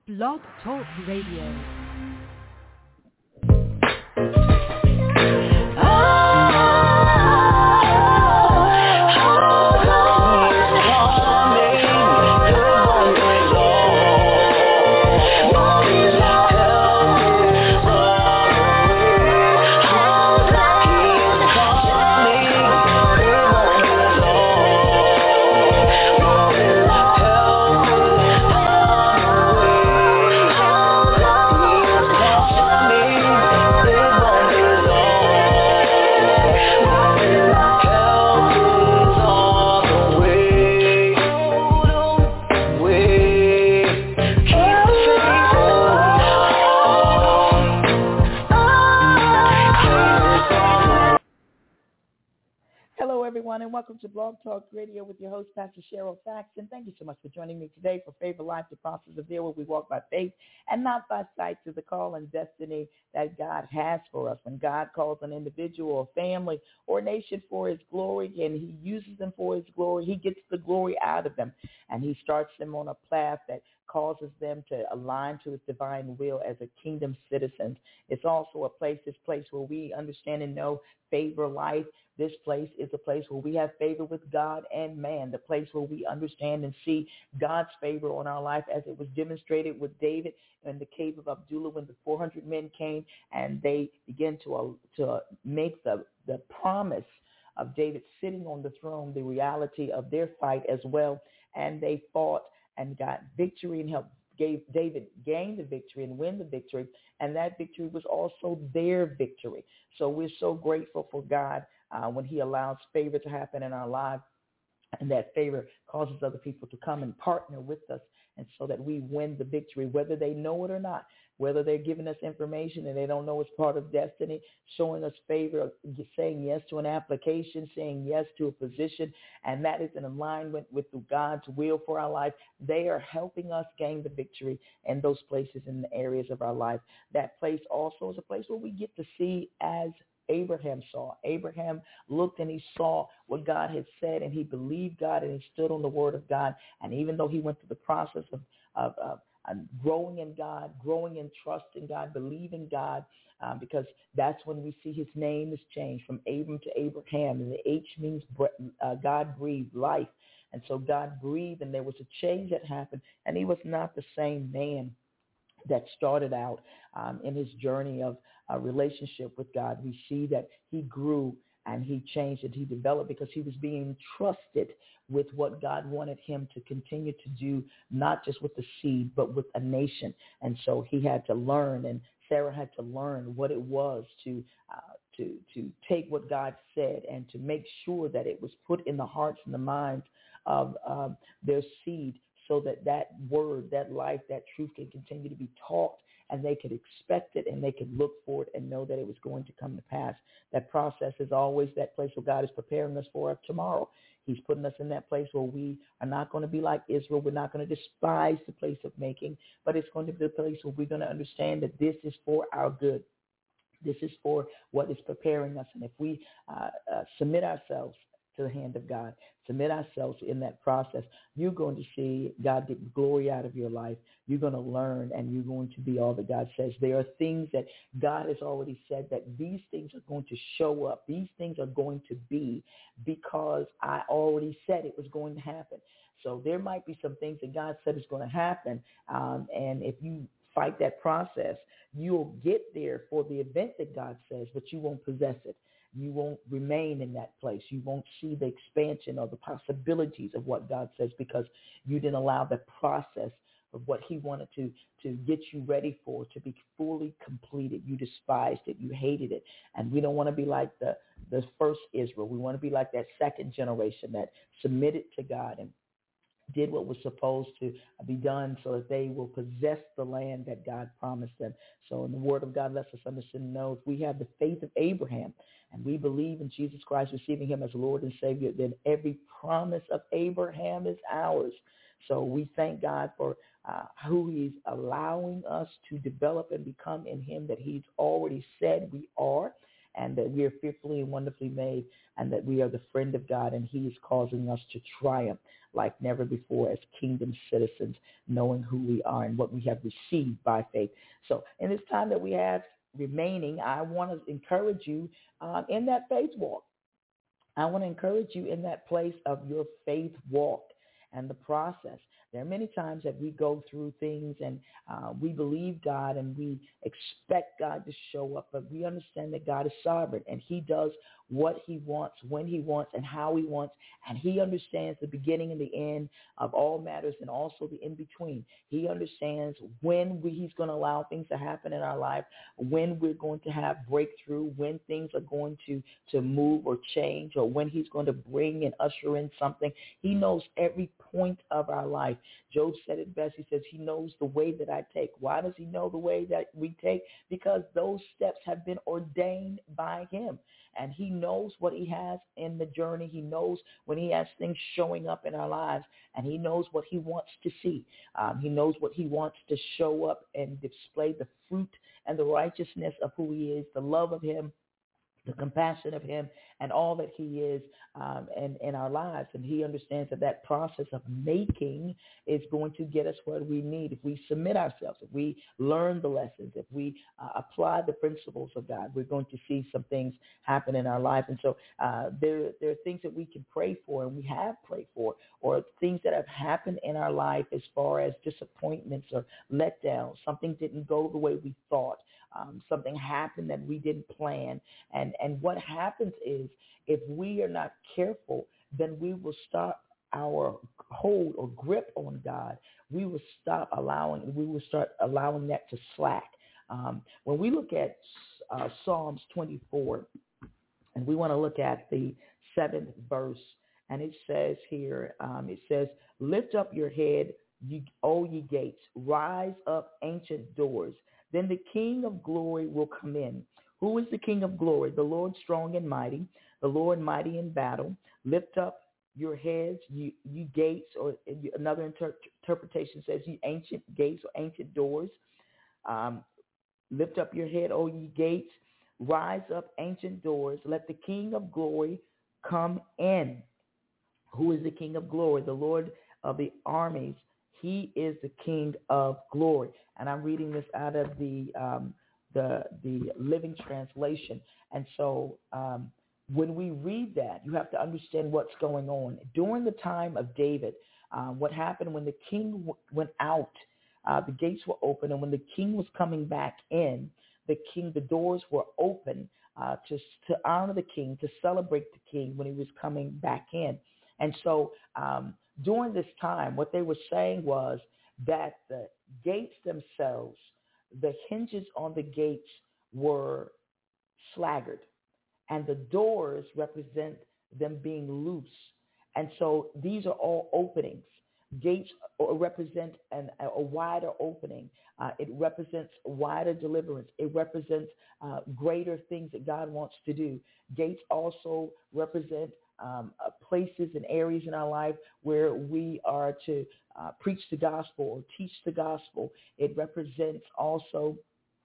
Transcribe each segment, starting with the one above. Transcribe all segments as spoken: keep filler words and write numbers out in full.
Blog Talk Radio. And welcome to Blog Talk Radio with your host, Pastor Cheryl Saxon. Thank you so much for joining me today for Favor Life, the process of there where we walk by faith and not by sight, to the call and destiny that God has for us. When God calls an individual or family or nation for his glory and he uses them for his glory, he gets the glory out of them, and he starts them on a path that causes them to align to his divine will as a kingdom citizen. It's also a place, this place where we understand and know Favor Life. This place is a place where we have favor with God and man, the place where we understand and see God's favor on our life, as it was demonstrated with David in the cave of Adullam when the four hundred men came and they began to, uh, to make the, the promise of David sitting on the throne, the reality of their fight as well. And they fought and got victory and helped gave David gain the victory and win the victory. And that victory was also their victory. So we're so grateful for God uh, when he allows favor to happen in our lives. And that favor causes other people to come and partner with us, and so that we win the victory, whether they know it or not, whether they're giving us information and they don't know it's part of destiny, showing us favor, saying yes to an application, saying yes to a position, and that is in alignment with God's will for our life. They are helping us gain the victory in those places, in the areas of our life. That place also is a place where we get to see as Abraham saw. Abraham looked and he saw what God had said, and he believed God, and he stood on the word of God. And even though he went through the process of, of, of, of growing in God, growing in trust in God, believing God, um, because that's when we see his name is changed from Abram to Abraham. And the H means uh, God breathed life. And so God breathed, and there was a change that happened, and he was not the same man that started out um, in his journey of a relationship with God. We see that he grew and he changed and he developed because he was being trusted with what God wanted him to continue to do, not just with the seed, but with a nation. And so he had to learn, and Sarah had to learn what it was to uh, to to take what God said and to make sure that it was put in the hearts and the minds of um, their seed, so that that word, that life, that truth can continue to be taught, and they could expect it and they could look for it and know that it was going to come to pass. That process is always that place where God is preparing us for tomorrow. He's putting us in that place where we are not going to be like Israel. We're not going to despise the place of making, but it's going to be the place where we're going to understand that this is for our good. This is for what is preparing us. And if we uh, uh, submit ourselves to the hand of God, submit ourselves in that process, you're going to see God get glory out of your life. You're going to learn, and you're going to be all that God says. There are things that God has already said that these things are going to show up. These things are going to be because I already said it was going to happen. So there might be some things that God said is going to happen, um, and if you fight that process, you'll get there for the event that God says, but you won't possess it. You won't remain in that place. You won't see the expansion or the possibilities of what God says because you didn't allow the process of what he wanted to, to get you ready for to be fully completed. You despised it. You hated it. And we don't want to be like the, the first Israel. We want to be like that second generation that submitted to God and did what was supposed to be done so that they will possess the land that God promised them. So in the word of God lets us understand and know if we have the faith of Abraham and we believe in Jesus Christ, receiving him as Lord and Savior, then every promise of Abraham is ours. So we thank God for uh, who he's allowing us to develop and become in him that he's already said we are. and that we are fearfully and wonderfully made, and that we are the friend of God, and he is causing us to triumph like never before as kingdom citizens, knowing who we are and what we have received by faith. So in this time that we have remaining, I want to encourage you uh, in that faith walk. I want to encourage you in that place of your faith walk and the process. There are many times that we go through things and uh, we believe God and we expect God to show up, but we understand that God is sovereign and he does what he wants, when he wants, and how he wants, and he understands the beginning and the end of all matters and also the in-between. He understands when we, he's going to allow things to happen in our life, when we're going to have breakthrough, when things are going to, to move or change, or when he's going to bring and usher in something. He knows every point of our life. Job said it best. He says he knows the way that I take. Why does he know the way that we take? Because those steps have been ordained by him. And he knows what he has in the journey. He knows when he has things showing up in our lives, and he knows what he wants to see. Um, he knows what he wants to show up and display the fruit and the righteousness of who he is, the love of him, the compassion of him, and all that he is um, in, in our lives. And he understands that that process of making is going to get us what we need. If we submit ourselves, if we learn the lessons, if we uh, apply the principles of God, we're going to see some things happen in our life. And so uh, there, there are things that we can pray for, and we have prayed for, or things that have happened in our life as far as disappointments or letdowns. Something didn't go the way we thought. Um, something happened that we didn't plan. And, and what happens is, if we are not careful, then we will stop our hold or grip on God. We will stop allowing, we will start allowing that to slack. Um, when we look at uh, Psalms twenty-four, and we want to look at the seventh verse, and it says here, um, it says, lift up your head, ye, O ye gates, rise up ancient doors. Then the King of glory will come in. Who is the King of glory? The Lord strong and mighty, the Lord mighty in battle. Lift up your heads, you, you gates, or another inter- interpretation says you ancient gates or ancient doors. Um, lift up your head, O ye gates. Rise up ancient doors. Let the King of glory come in. Who is the King of glory? The Lord of the armies. He is the King of glory. And I'm reading this out of the um, the the Living Translation. And so um, when we read that, you have to understand what's going on. During the time of David, uh, what happened when the king w- went out, uh, the gates were open, and when the king was coming back in, the king, the doors were open uh, to to honor the king, to celebrate the king when he was coming back in. And so um, during this time, what they were saying was that the gates themselves, the hinges on the gates were slaggered, and the doors represent them being loose. And so these are all openings. Gates represent an, a wider opening. Uh, it represents wider deliverance. It represents uh, greater things that God wants to do. Gates also represent um, uh, places and areas in our life where we are to uh, preach the gospel or teach the gospel. It represents also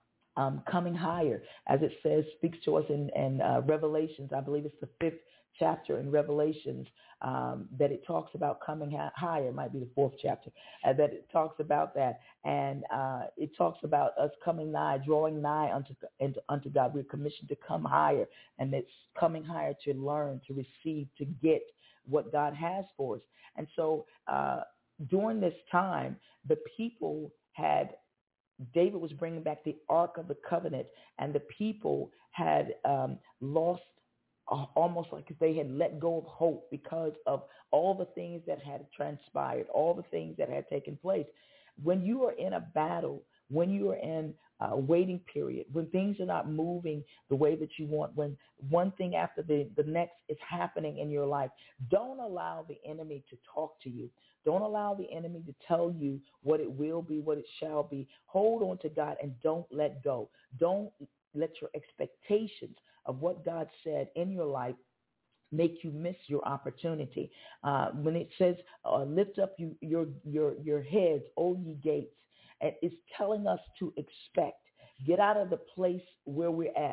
um, coming higher, as it says, speaks to us in, in uh, Revelations. I believe it's the fifth chapter in Revelations, um, that it talks about coming ha- higher. It might be the fourth chapter, uh, that it talks about that. And uh, it talks about us coming nigh, drawing nigh unto, unto God. We're commissioned to come higher, and it's coming higher to learn, to receive, to get what God has for us. And so uh, during this time, the people had David was bringing back the Ark of the Covenant, and the people had um, lost uh, almost like if they had let go of hope because of all the things that had transpired, all the things that had taken place. When you are in a battle, when you are in a waiting period, when things are not moving the way that you want, when one thing after the, the next is happening in your life, don't allow the enemy to talk to you. Don't allow the enemy to tell you what it will be, what it shall be. Hold on to God and don't let go. Don't let your expectations of what God said in your life make you miss your opportunity. Uh, when it says, uh, lift up you, your, your, your heads, O ye gates, and it's telling us to expect. Get out of the place where we're at.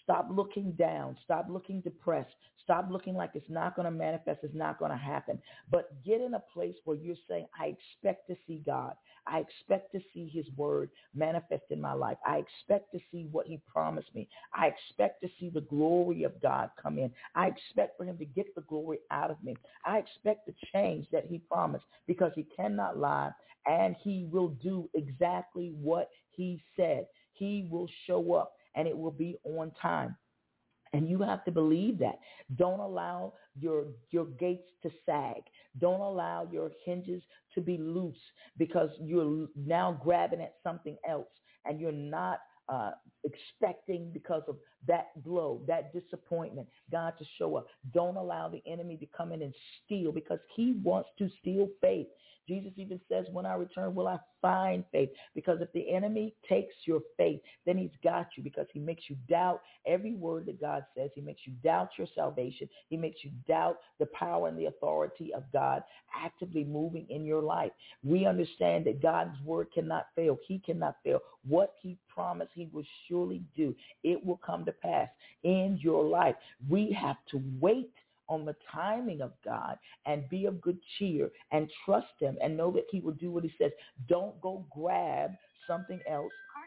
Stop looking down. Stop looking depressed. Stop looking like it's not going to manifest. It's not going to happen. But get in a place where you're saying, I expect to see God. I expect to see his word manifest in my life. I expect to see what he promised me. I expect to see the glory of God come in. I expect for him to get the glory out of me. I expect the change that he promised, because he cannot lie, and he will do exactly what he said. He will show up, and it will be on time. And you have to believe that. Don't allow your your gates to sag. Don't allow your hinges to be loose, because you're now grabbing at something else, and you're not uh, expecting, because of that blow, that disappointment, God to show up. Don't allow the enemy to come in and steal, because he wants to steal faith. Jesus even says, when I return, will I find faith? Because if the enemy takes your faith, then he's got you, because he makes you doubt every word that God says. He makes you doubt your salvation. He makes you doubt the power and the authority of God actively moving in your life. We understand that God's word cannot fail. He cannot fail. What he promised, he will surely do. It will come to pass in your life. We have to wait on the timing of God and be of good cheer and trust him and know that he will do what he says. Don't go grab something else.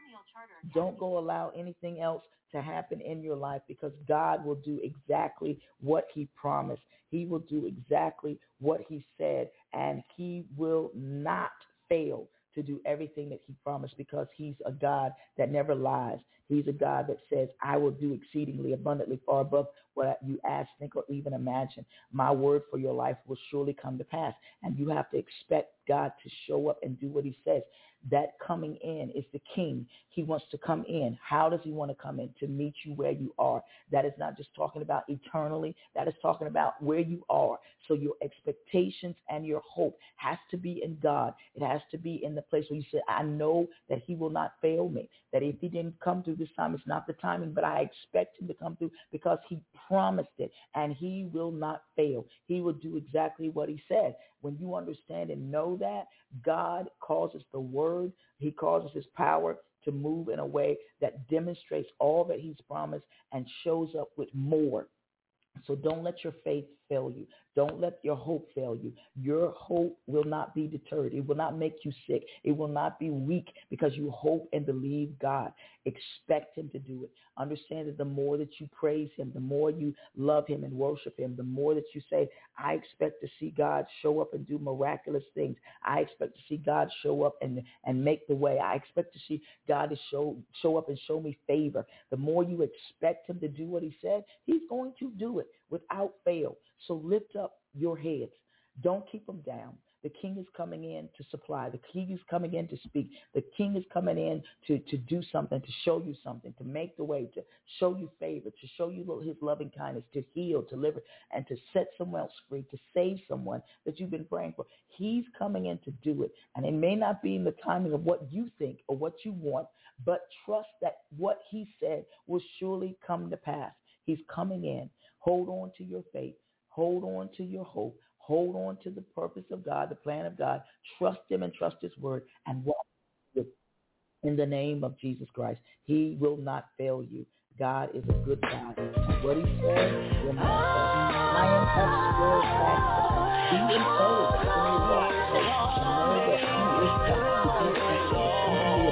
Don't go allow anything else to happen in your life, because God will do exactly what he promised. He will do exactly what he said, and he will not fail to do everything that he promised, because he's a God that never lies. He's a God that says, I will do exceedingly abundantly far above what you ask, think, or even imagine. My word for your life will surely come to pass. And you have to expect God to show up and do what he says. That coming in is the king. He wants to come in. How does he want to come in? To meet you where you are. That is not just talking about eternally. That is talking about where you are. So your expectations and your hope has to be in God. It has to be in the place where you say, I know that he will not fail me. That if he didn't come through this time, it's not the timing, but I expect him to come through, because he promised it, and he will not fail. He will do exactly what he said. When you understand and know that, God causes the word, he causes his power to move in a way that demonstrates all that he's promised and shows up with more. So don't let your faith fail you. Don't let your hope fail you. Your hope will not be deterred. It will not make you sick. It will not be weak, because you hope and believe God. Expect him to do it. Understand that the more that you praise him, the more you love him and worship him, the more that you say, I expect to see God show up and do miraculous things. I expect to see God show up and, and make the way. I expect to see God to show, show up and show me favor. The more you expect him to do what he said, he's going to do it without fail. So lift up your heads. Don't keep them down. The king is coming in to supply. The king is coming in to speak. The king is coming in to, to do something, to show you something, to make the way, to show you favor, to show you his loving kindness, to heal, to deliver, and to set someone else free, to save someone that you've been praying for. He's coming in to do it. And it may not be in the timing of what you think or what you want, but trust that what he said will surely come to pass. He's coming in. Hold on to your faith. Hold on to your hope. Hold on to the purpose of God, the plan of God. Trust him and trust his word, and walk with in the name of Jesus Christ. He will not fail you. God is a good God. And what he said will not fail. I am Pastor Back. Be encouraged in your walk. And know that he is God. He is God.